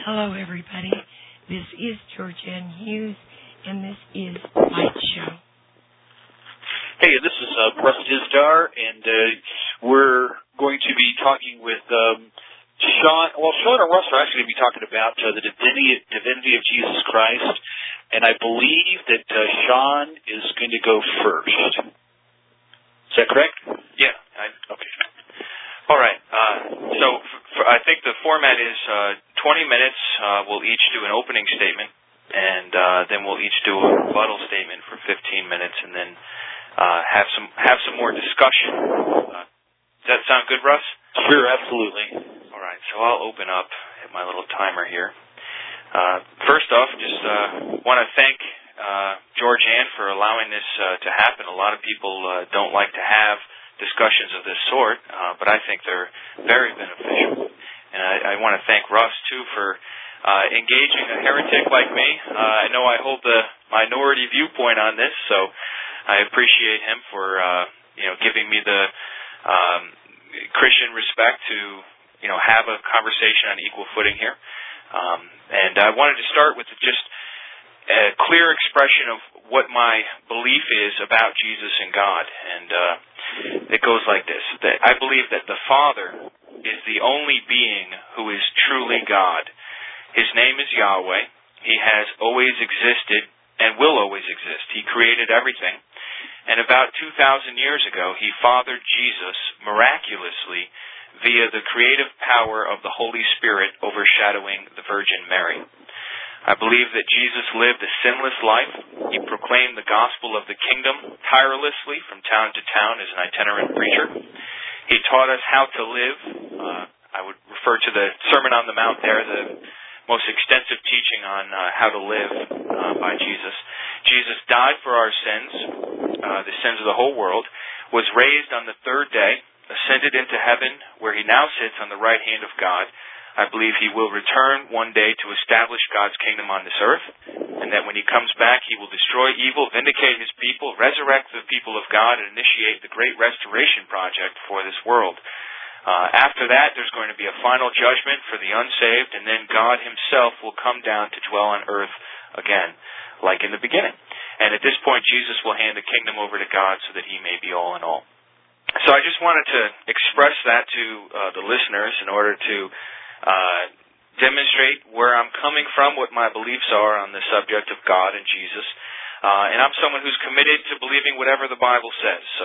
Hello, everybody. This is Georgianne Hughes, and this is Light Show. Hey, this is Russ Dizdar, and we're going to be talking with Sean. Well, Sean and Russ are actually going to be talking about the divinity of Jesus Christ, and I believe that Sean is going to go first. Is that correct? Yeah. Okay. All right. So I think the format is 20 minutes. We'll each do an opening statement, and then we'll each do a rebuttal statement for 15 minutes, and then have some more discussion. Does that sound good, Russ? Sure, absolutely. All right. So I'll open up at my little timer here. First off, just want to thank Georgianne for allowing this to happen. A lot of people don't like to have discussions of this sort, but I think they're very beneficial. And I want to thank Russ, too, for engaging a heretic like me. I know I hold the minority viewpoint on this, so I appreciate him for giving me the Christian respect to have a conversation on equal footing here. And I wanted to start with just a clear expression of what my belief is about Jesus and God. And it goes like this. That I believe that the Father is the only being who is truly God. His name is Yahweh. He has always existed and will always exist. He created everything. And about 2,000 years ago, He fathered Jesus miraculously via the creative power of the Holy Spirit overshadowing the Virgin Mary. I believe that Jesus lived a sinless life. He proclaimed the gospel of the kingdom tirelessly from town to town as an itinerant preacher. He taught us how to live. I would refer to the Sermon on the Mount there, the most extensive teaching on how to live by Jesus. Jesus died for our sins, the sins of the whole world, was raised on the third day, ascended into heaven, where He now sits on the right hand of God. I believe He will return one day to establish God's kingdom on this earth, and that when He comes back, He will destroy evil, vindicate His people, resurrect the people of God, and initiate the great restoration project for this world. After that, there's going to be a final judgment for the unsaved, and then God Himself will come down to dwell on earth again, like in the beginning. And at this point, Jesus will hand the kingdom over to God so that He may be all in all. So I just wanted to express that to the listeners in order to demonstrate where I'm coming from, what my beliefs are on the subject of God and Jesus. And I'm someone who's committed to believing whatever the Bible says. So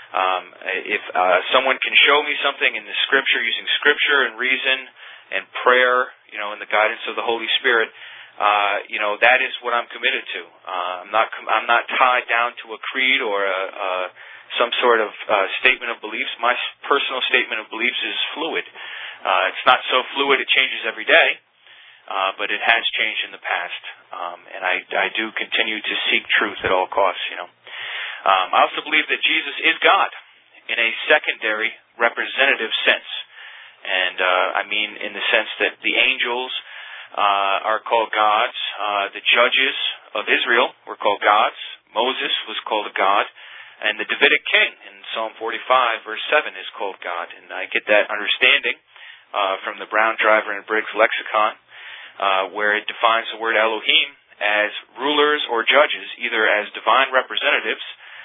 if someone can show me something in the Scripture, using Scripture and reason and prayer, and the guidance of the Holy Spirit, that is what I'm committed to. I'm not tied down to a creed or some sort of statement of beliefs. My personal statement of beliefs is fluid. It's not so fluid it changes every day, but it has changed in the past. And I do continue to seek truth at all costs, I also believe that Jesus is God in a secondary representative sense. And I mean in the sense that the angels are called gods. The judges of Israel were called gods. Moses was called a god. And the Davidic king in Psalm 45, verse 7, is called God. And I get that understanding from the Brown, Driver, and Briggs lexicon, where it defines the word Elohim as rulers or judges, either as divine representatives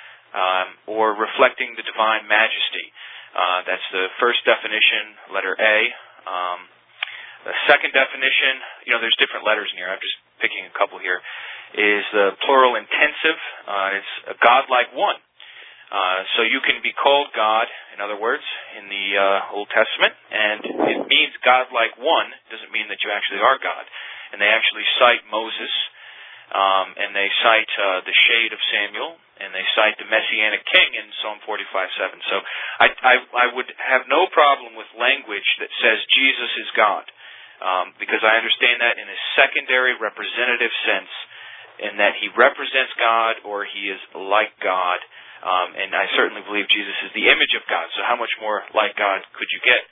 or reflecting the divine majesty. That's the first definition, letter A. The second definition, there's different letters in here. I'm just picking a couple here, is the plural intensive. It's a God-like one. So you can be called God, in other words, in the Old Testament, and it means God like one. It doesn't mean that you actually are God. And they actually cite Moses, and they cite the shade of Samuel, and they cite the Messianic king in Psalm 45:7. So I would have no problem with language that says Jesus is God, because I understand that in a secondary representative sense, in that He represents God or He is like God. And I certainly believe Jesus is the image of God. So how much more like God could you get?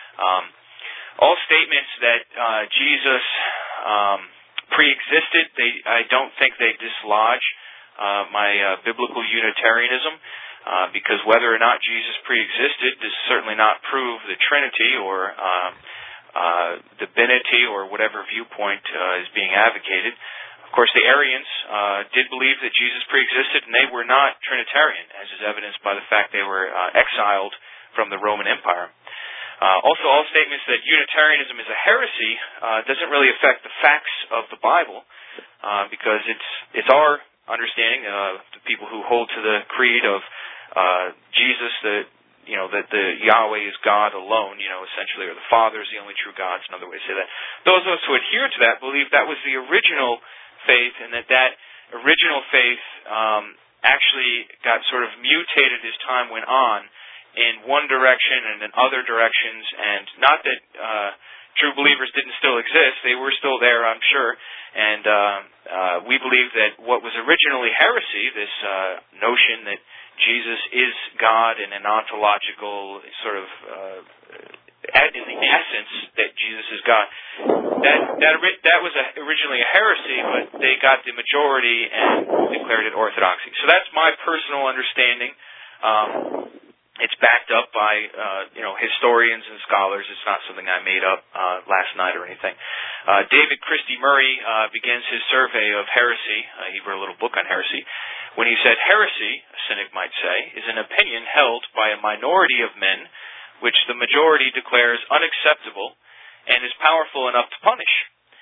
All statements that Jesus pre-existed, I don't think they dislodge my biblical Unitarianism, because whether or not Jesus pre-existed does certainly not prove the Trinity or divinity or whatever viewpoint is being advocated. Of course, the Arians did believe that Jesus pre-existed, and they were not Trinitarian, as is evidenced by the fact they were exiled from the Roman Empire. Also, all statements that Unitarianism is a heresy doesn't really affect the facts of the Bible, because it's our understanding, the people who hold to the creed of Jesus, that the Yahweh is God alone, essentially, or the Father is the only true God. It's another way to say that. Those of us who adhere to that believe that was the original faith, and that original faith actually got sort of mutated as time went on in one direction and in other directions, and not that true believers didn't still exist. They were still there, I'm sure, and we believe that what was originally heresy, this notion that Jesus is God in an ontological sort of, in the essence that Jesus is God, that was originally a heresy, but they got the majority and declared it orthodoxy. So that's my personal understanding. It's backed up by historians and scholars. It's not something I made up last night or anything. David Christie Murray begins his survey of heresy. He wrote a little book on heresy, when he said, "Heresy, a cynic might say, is an opinion held by a minority of men which the majority declares unacceptable and is powerful enough to punish."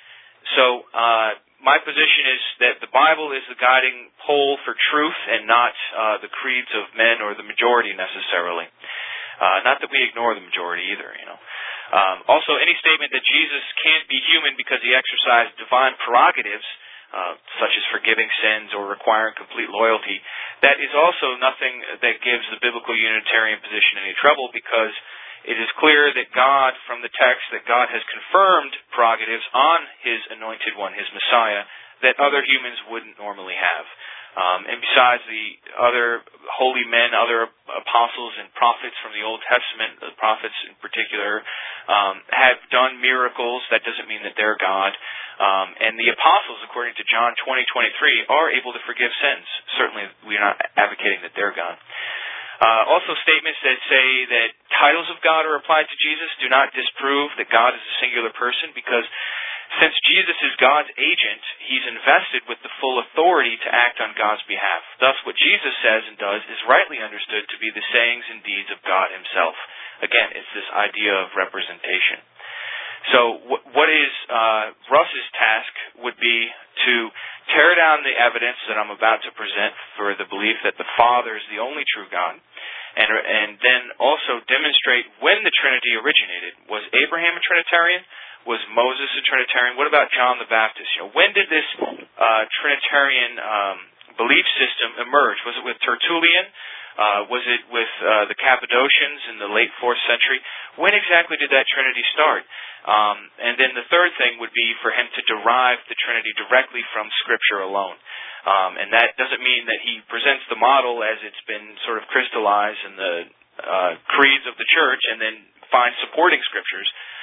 So my position is that the Bible is the guiding pole for truth and not the creeds of men or the majority necessarily. Not that we ignore the majority either, Also, any statement that Jesus can't be human because he exercised divine prerogatives, such as forgiving sins or requiring complete loyalty, that is also nothing that gives the biblical Unitarian position any trouble, because it is clear that God, from the text, that God has confirmed prerogatives on his anointed one, his Messiah, that other humans wouldn't normally have. And besides, the other holy men, other apostles and prophets from the Old Testament, the prophets in particular, have done miracles. That doesn't mean that they're God. And the apostles, according to John 20:23, are able to forgive sins. Certainly, we're not advocating that they're God. Also, statements that say that titles of God are applied to Jesus do not disprove that God is a singular person, because since Jesus is God's agent, he's invested with the full authority to act on God's behalf. Thus, what Jesus says and does is rightly understood to be the sayings and deeds of God himself. Again, it's this idea of representation. So what is Russ's task would be to tear down the evidence that I'm about to present for the belief that the Father is the only true God, and then also demonstrate when the Trinity originated. Was Abraham a Trinitarian? Was Moses a Trinitarian? What about John the Baptist? When did this Trinitarian belief system emerge? Was it with Tertullian? Was it with the Cappadocians in the late 4th century? When exactly did that Trinity start? And then the third thing would be for him to derive the Trinity directly from Scripture alone. And that doesn't mean that he presents the model as it's been sort of crystallized in the creeds of the church and then find supporting Scriptures.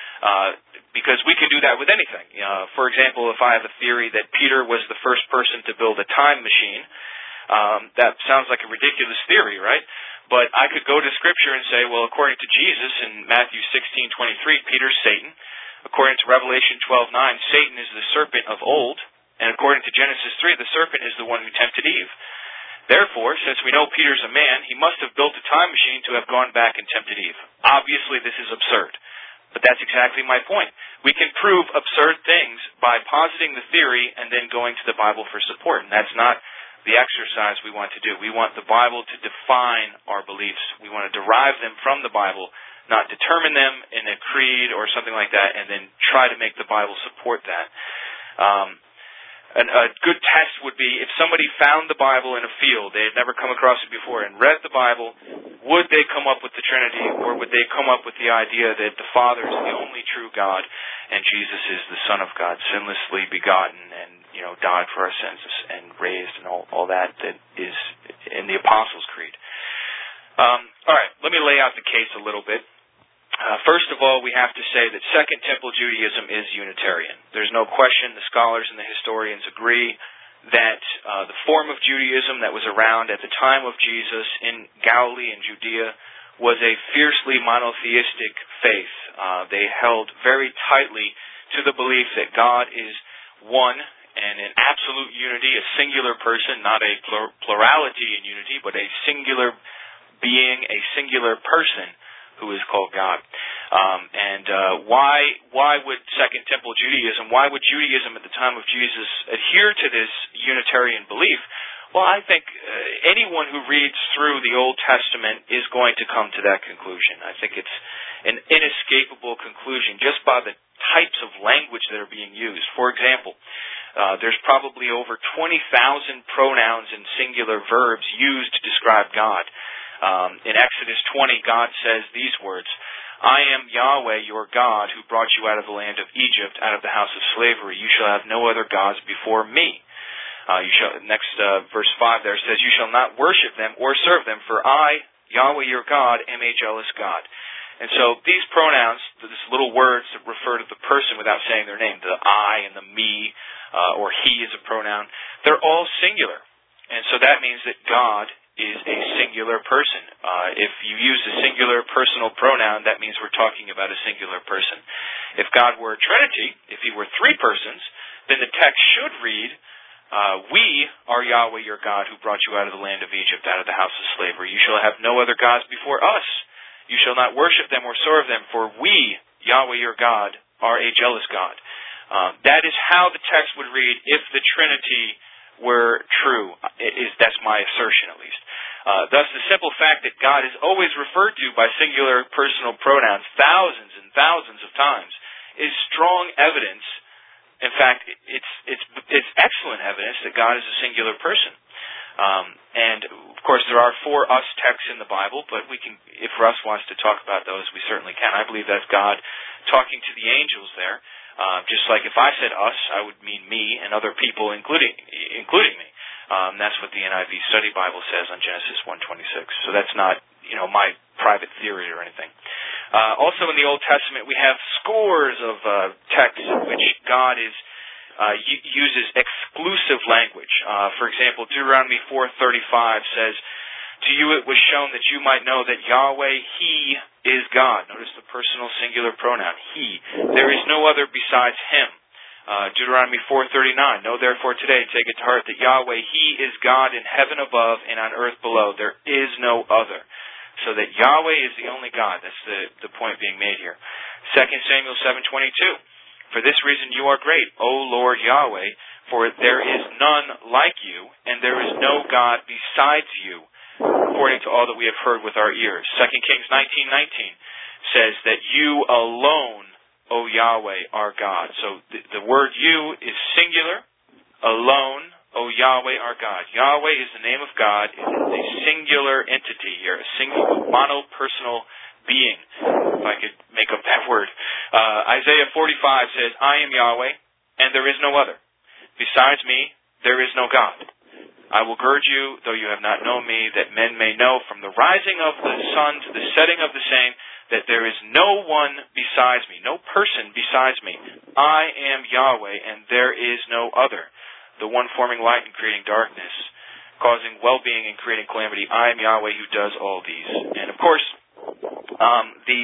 Because we can do that with anything. For example, if I have a theory that Peter was the first person to build a time machine, that sounds like a ridiculous theory, right? But I could go to Scripture and say, well, according to Jesus in Matthew 16:23, Peter's Satan. According to Revelation 12:9, Satan is the serpent of old. And according to Genesis 3, the serpent is the one who tempted Eve. Therefore, since we know Peter's a man, he must have built a time machine to have gone back and tempted Eve. Obviously, this is absurd. But that's exactly my point. We can prove absurd things by positing the theory and then going to the Bible for support. And that's not the exercise we want to do. We want the Bible to define our beliefs. We want to derive them from the Bible, not determine them in a creed or something like that, and then try to make the Bible support that. A good test would be if somebody found the Bible in a field, they had never come across it before, and read the Bible, would they come up with the Trinity, or would they come up with the idea that the Father is the only true God and Jesus is the Son of God, sinlessly begotten, and died for our sins and raised, and all that is in the Apostles' Creed. All right, let me lay out the case a little bit. First of all, we have to say that Second Temple Judaism is Unitarian. There's no question, the scholars and the historians agree that the form of Judaism that was around at the time of Jesus in Galilee and Judea was a fiercely monotheistic faith. They held very tightly to the belief that God is one and in absolute unity, a singular person, not a plurality in unity, but a singular being, a singular person who is called God. Why would Second Temple Judaism, why would Judaism at the time of Jesus adhere to this Unitarian belief? Well, I think anyone who reads through the Old Testament is going to come to that conclusion. I think it's an inescapable conclusion just by the types of language that are being used. For example, there's probably over 20,000 pronouns and singular verbs used to describe God. In Exodus 20, God says these words, I am Yahweh, your God, who brought you out of the land of Egypt, out of the house of slavery. You shall have no other gods before me. Verse 5 there says, you shall not worship them or serve them, for I, Yahweh, your God, am a jealous God. And so these pronouns, these little words that refer to the person without saying their name, the I and the me, or he is a pronoun, they're all singular. And so that means that God is a singular person. If you use a singular personal pronoun, that means we're talking about a singular person. If God were a Trinity, if he were three persons, then the text should read, we are Yahweh your God who brought you out of the land of Egypt, out of the house of slavery. You shall have no other gods before us. You shall not worship them or serve them, for we, Yahweh your God, are a jealous God. That is how the text would read if the Trinity were true. That's my assertion, at least. Thus, the simple fact that God is always referred to by singular personal pronouns thousands and thousands of times is strong evidence. In fact, it's excellent evidence that God is a singular person. And of course, there are 4 us texts in the Bible, but we can, if Russ wants to talk about those, we certainly can. I believe that's God talking to the angels there. Just like if I said us, I would mean me and other people, including me. That's what the NIV Study Bible says on Genesis 1:26. So that's not, my private theory or anything. Also in the Old Testament, we have scores of texts in which God uses exclusive language. For example, Deuteronomy 4:35 says, to you it was shown that you might know that Yahweh, He is God. Notice the personal singular pronoun, He. There is no other besides Him. Deuteronomy 4:39, know therefore today, take it to heart that Yahweh, He is God in heaven above and on earth below. There is no other. So that Yahweh is the only God. That's the point being made here. 2 Samuel 7:22, for this reason you are great, O Lord Yahweh, for there is none like you, and there is no God besides you, according to all that we have heard with our ears. 2 Kings 19:19 says that you alone, O Yahweh, are God. So the word you is singular, alone, O Yahweh, our God. Yahweh is the name of God. It is a singular entity here, a single monopersonal being, if I could make up that word. Isaiah 45 says, I am Yahweh, and there is no other. Besides me, there is no God. I will gird you, though you have not known me, that men may know from the rising of the sun to the setting of the same, that there is no one besides me, no person besides me. I am Yahweh, and there is no other. The one forming light and creating darkness, causing well-being and creating calamity. I am Yahweh who does all these. And of course, the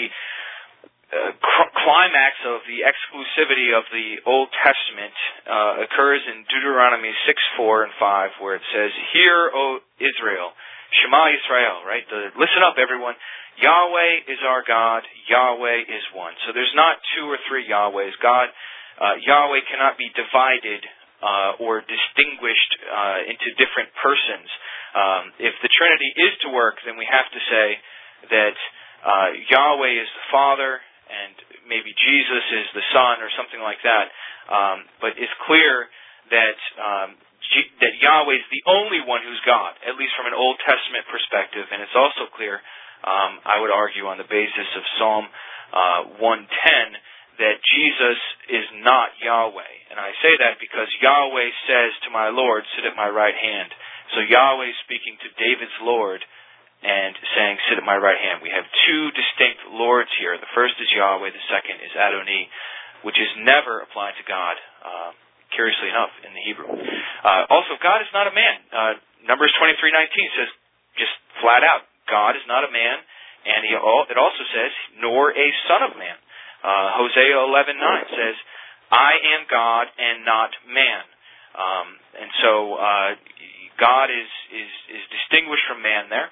climax of the exclusivity of the Old Testament occurs in Deuteronomy 6:4 and 5, where it says, Hear, O Israel, Shema Yisrael, right? Listen up, everyone. Yahweh is our God. Yahweh is one. So there's not 2 or 3 Yahwehs. Yahweh cannot be divided or distinguished into different persons. If the Trinity is to work, then we have to say that Yahweh is the Father, and maybe Jesus is the Son, or something like that. But it's clear that Yahweh is the only one who's God, at least from an Old Testament perspective. And it's also clear, I would argue on the basis of Psalm 110, that Jesus is not Yahweh. And I say that because Yahweh says to my Lord, sit at my right hand. So Yahweh is speaking to David's Lord and saying, sit at my right hand. We have 2 distinct Lords here. The first is Yahweh, the second is Adonai, which is never applied to God, curiously enough, in the Hebrew. Also, God is not a man. Numbers 23:19 says, just flat out, God is not a man. And it also says, nor a son of man. Hosea 11:9 says, I am God and not man. And so God is distinguished from man there.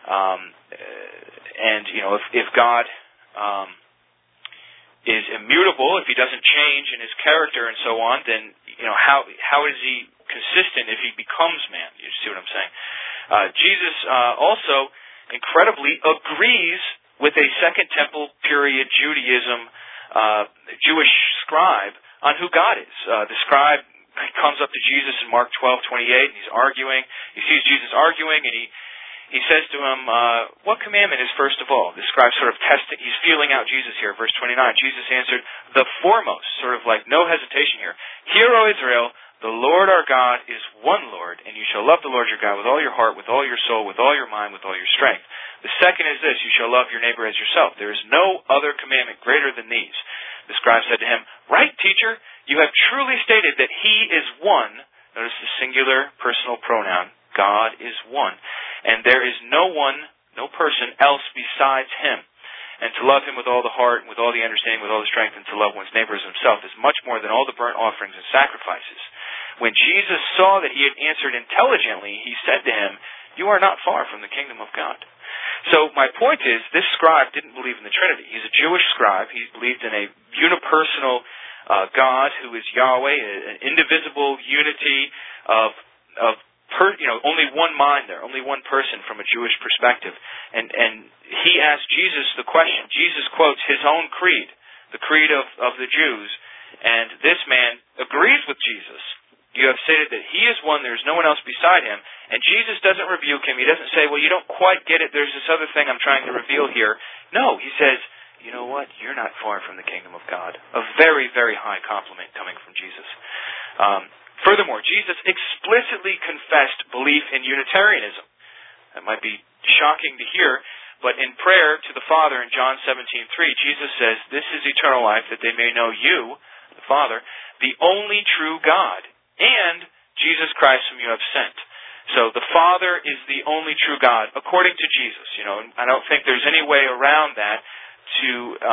And if God is immutable, if he doesn't change in his character and so on, then how is he consistent if he becomes man? You see what I'm saying? Jesus also incredibly agrees with a Second Temple period Judaism Jewish scribe on who God is. The scribe comes up to Jesus in Mark 12:28, and he's arguing. He sees Jesus arguing, and he says to him, what commandment is first of all? The scribe sort of testing, he's feeling out Jesus here, verse 29. Jesus answered, the foremost, sort of like no hesitation here. Hear, O Israel, the Lord our God is one Lord, and you shall love the Lord your God with all your heart, with all your soul, with all your mind, with all your strength. The second is this, you shall love your neighbor as yourself. There is no other commandment greater than these. The scribe said to him, right, teacher, you have truly stated that he is one. Notice the singular personal pronoun. God is one. And there is no one, no person else besides him. And to love him with all the heart, and with all the understanding, with all the strength, and to love one's neighbor as himself is much more than all the burnt offerings and sacrifices. When Jesus saw that he had answered intelligently, he said to him, you are not far from the kingdom of God. So my point is, this scribe didn't believe in the Trinity. He's a Jewish scribe. He believed in a unipersonal God who is Yahweh, an indivisible unity of only one mind there, only one person from a Jewish perspective. And he asked Jesus the question. Jesus quotes his own creed, the creed of the Jews, and this man agrees with Jesus. You have stated that he is one, there's no one else beside him. And Jesus doesn't rebuke him. He doesn't say, well, you don't quite get it, there's this other thing I'm trying to reveal here. No, he says, you know what, you're not far from the kingdom of God. A very, very high compliment coming from Jesus. Furthermore, Jesus explicitly confessed belief in Unitarianism. That might be shocking to hear, but in prayer to the Father in John 17:3, Jesus says, this is eternal life, that they may know you, the Father, the only true God, and Jesus Christ whom you have sent. So the Father is the only true God, according to Jesus. I don't think there's any way around that to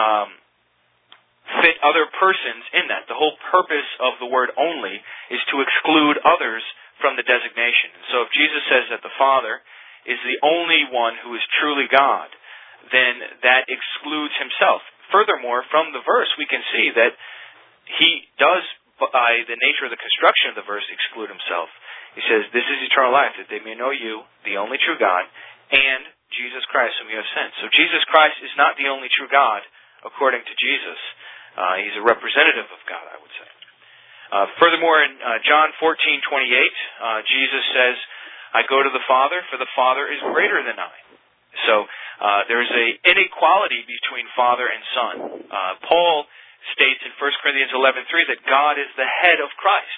fit other persons in that. The whole purpose of the word only is to exclude others from the designation. So if Jesus says that the Father is the only one who is truly God, then that excludes himself. Furthermore, from the verse, we can see that he does, by the nature of the construction of the verse, exclude himself. He says, this is eternal life, that they may know you, the only true God, and Jesus Christ whom you have sent. So Jesus Christ is not the only true God, according to Jesus. He's a representative of God, I would say. Furthermore, in John 14:28, Jesus says, I go to the Father, for the Father is greater than I. So there's an inequality between Father and Son. Paul states in 1 Corinthians 11:3 that God is the head of Christ.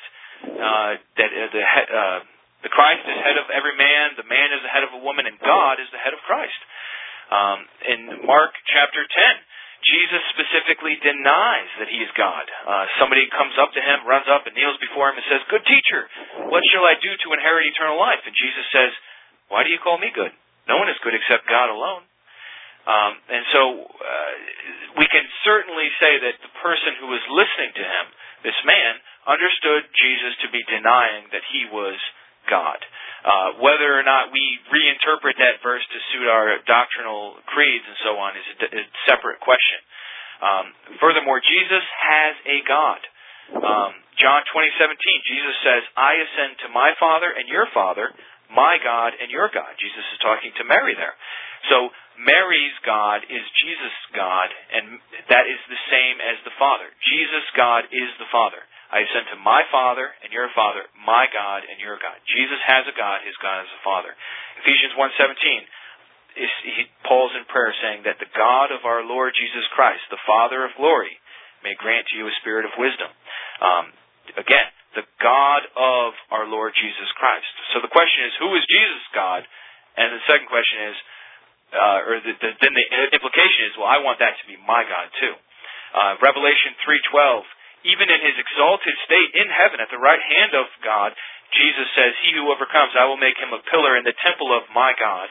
The Christ is head of every man, the man is the head of a woman, and God is the head of Christ. In Mark chapter 10, Jesus specifically denies that he is God. Somebody comes up to him, runs up and kneels before him and says, good teacher, what shall I do to inherit eternal life? And Jesus says, why do you call me good? No one is good except God alone. And so we can certainly say that the person who was listening to him, this man, understood Jesus to be denying that he was God. Whether or not we reinterpret that verse to suit our doctrinal creeds and so on is a separate question. Furthermore, Jesus has a God. John 20:17, Jesus says, I ascend to my Father and your Father, my God and your God. Jesus is talking to Mary there. So Mary's God is Jesus' God, and that is the same as the Father. Jesus' God is the Father. I ascend to my Father and your Father, my God and your God. Jesus has a God, his God is a Father. Ephesians 1:17, Paul's in prayer saying that the God of our Lord Jesus Christ, the Father of glory, may grant to you a spirit of wisdom. Again, the God of our Lord Jesus Christ. So the question is, who is Jesus' God? And the second question is, then the implication is, well, I want that to be my God too. Revelation 3:12, even in his exalted state in heaven at the right hand of God, Jesus says, he who overcomes, I will make him a pillar in the temple of my God,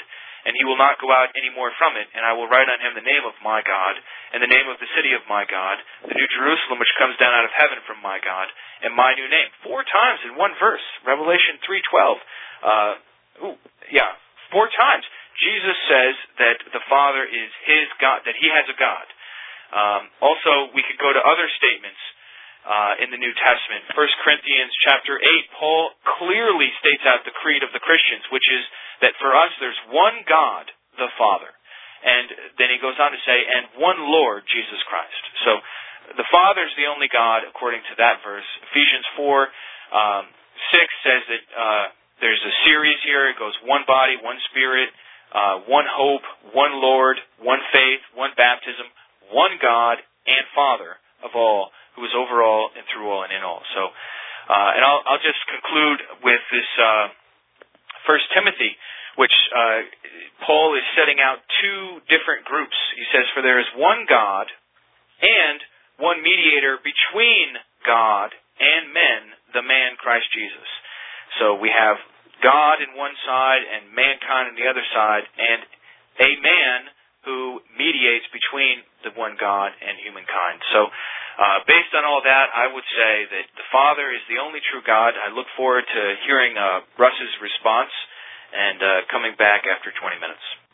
and he will not go out any more from it. And I will write on him the name of my God, and the name of the city of my God, the new Jerusalem which comes down out of heaven from my God, and my new name. 4 times in one verse. Revelation 3:12. 4 times. Jesus says that the Father is his God, that he has a God. Also, we could go to other statements in the New Testament. 1 Corinthians chapter 8, Paul clearly states out the creed of the Christians, which is that for us there's one God, the Father. And then he goes on to say, and one Lord, Jesus Christ. So the Father is the only God, according to that verse. Ephesians 4:6 says that there's a series here. It goes one body, one spirit, one hope, one Lord, one faith, one baptism, one God and Father of all, who is over all and through all and in all. So, and I'll just conclude with this 1 Timothy, which Paul is setting out 2 different groups. He says, for there is one God and one mediator between God and men, the man Christ Jesus. So we have God in one side and mankind on the other side, and a man who mediates between the one God and humankind. So based on all that, I would say that the Father is the only true God. I look forward to hearing Russ's response and coming back after 20 minutes.